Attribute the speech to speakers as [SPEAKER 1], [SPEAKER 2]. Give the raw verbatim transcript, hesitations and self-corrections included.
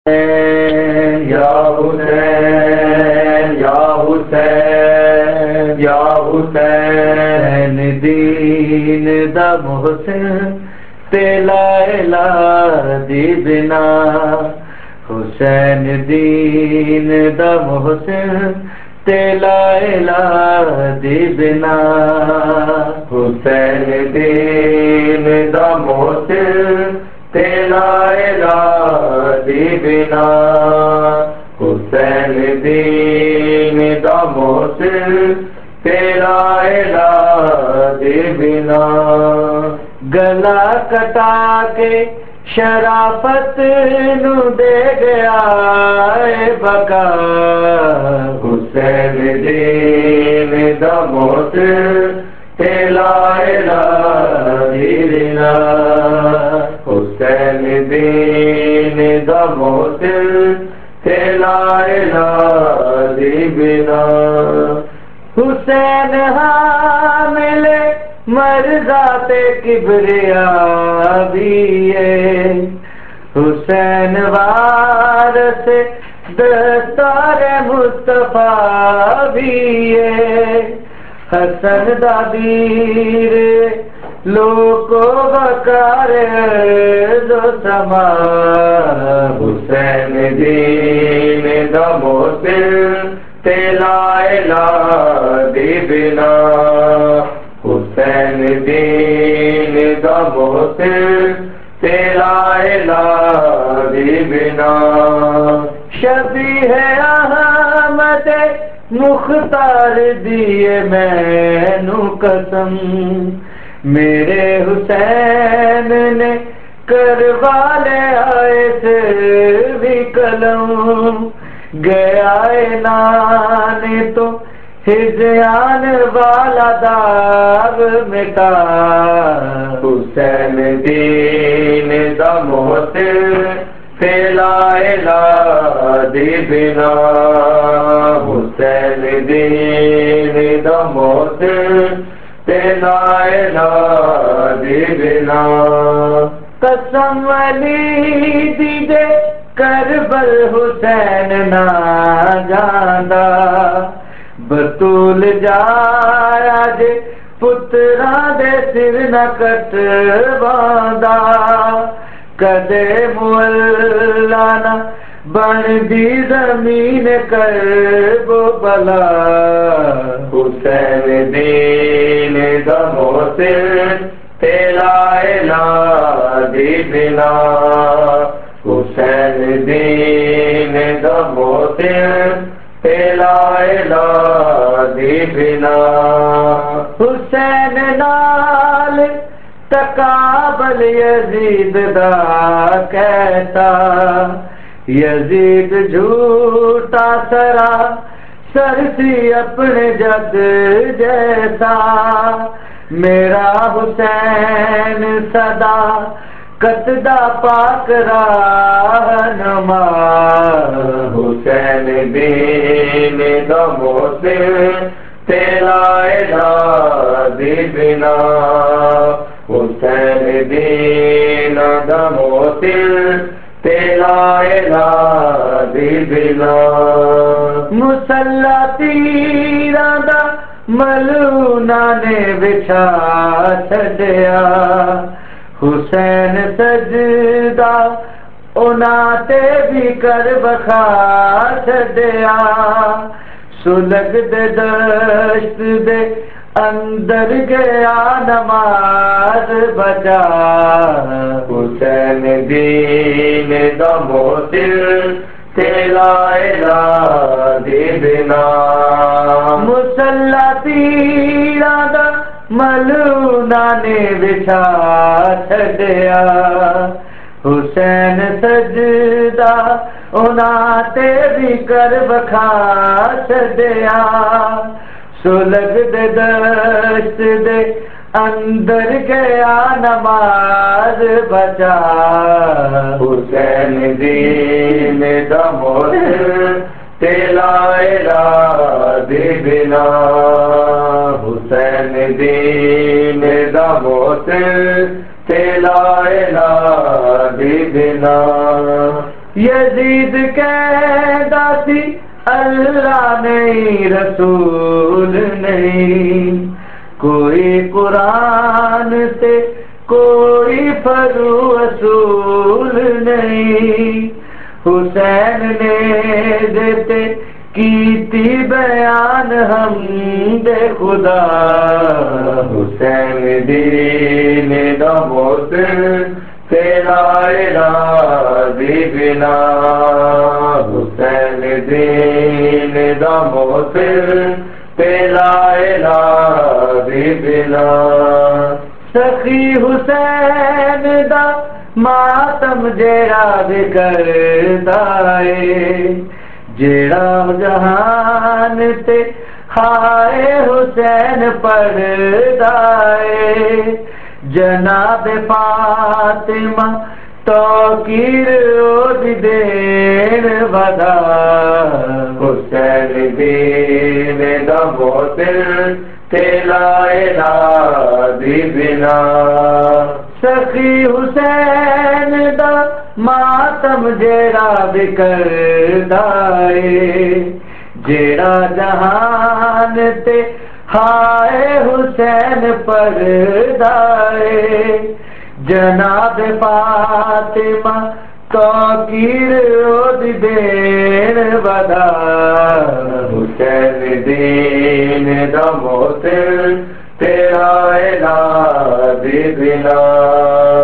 [SPEAKER 1] या हुसैन या हुसैन या हुसैन दीन दा मोहसिन तेला इला दी बिना हुसैन दीन दा मोहसिन तेला इला दी बिना हुसैन दीन दा मोहसिन तेला इला दी बिना हुसैन दीन दा मोहसिन तेला इला दी बिना गला कटा के शराफत नू दे गया बका हुसैन दीन दा मोहसिन तेला इला दी बिना हुसैन दीन दा मोहसिन तेला इला दी बिना हुसैन हामिल मर्ज़ा ते किबरिया भी है हुसैन वारस दस्तार मुस्तफा भी है हसन दा वीर लोको बकार दो समा हुसैन दीन दा मोहसिन तेला इला दी बिना हुसैन दीन दा मोहसिन तेला इला दी बिना शबीह अहमद मुख्तार दिए मैनू कसम मेरे हुसैन ने करवाले आए थे भी कलम गया नाने तो हिजयान वाला दाग मिटा हुसैन दीन दा मोहसिन तेला इला दी बिना हुसैन दीन दा मोहसिन तेला इला दी बिना कसम अली दीजे करबल हुसैन ना जांदा बतूल जाया जे पुत्रा दे सिर न कटवांदा कदे मुअल्ला न बनदी जमीन करबो भला हुसैन दीन दा मोहसिन तेला इला दी बिना हुसैन दीन दा मोहसिन तेला इला दी बिना हुसैन नाल तकाबल यजीद दा कहता यजीद झूठा सरा सरसी अपने जद जैसा मेरा हुसैन सदा कतदा पाक रहनुमा हुसैन दीन दा मोहसिन तेला इला दी बिना हुसैन दीन दा मोहसिन तेला इला दी बिना मुसल्ला तीरा दा मलूना ने बिछा छड़िया हुसैन सजदा उनाते भी कर बखा छड़िया सुलग दे दश्त दे अंदर गया नमाज बजा हुसैन दीन दा मोहसिन तेला इला दी बिना मुसल्ला तीरा दा मलूना ने बिछा छड़िया हुसैन सजदा उनाते भी कर बखा छड़िया सुलग दे दश्त दे अंदर गया नमाज बचा हुसैन दीन दा मोहसिन तेला इला दी बिना हुसैन दीन दा मोहसिन तेला इला दी बिना यज़ीद यजीद कहता सी अल्लाह नहीं रसूल नहीं, कोई कुरान से कोई फरू असूल नहीं। हुसैन ने देते कीती बयान हम दे खुदा, हुसैन दीन दमोत तेरा इरादी बिना, हुसैन दीन दमोत तेरा इरादी बिना। सखी हुसैन दा मातम जेड़ा भी करदा ए, जेड़ा जहान ते हाय हुसैन पढ़दा ए। जनाब फातिमा तौकीर ओदी देन वदा, हुसैन दीन दा मोतिल तेला इरादी बिना। सखी हुसैन दा मातम जेड़ा भी करदा ए, जेड़ा जहान ते हाय हुसैन पढ़दा ए। जनाब फातिमा तौकीर ओदी देन वदा,